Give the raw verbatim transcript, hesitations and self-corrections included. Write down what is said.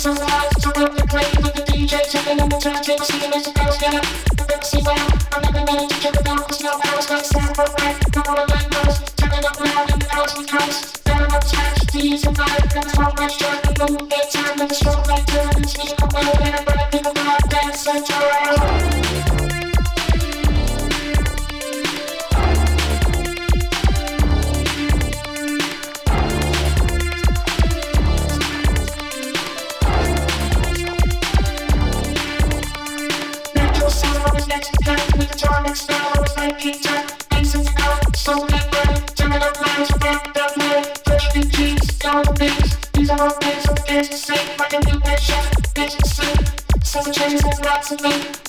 These are all things I'm against the same, like a new nation, bitch, the same. So the changes have lots of me.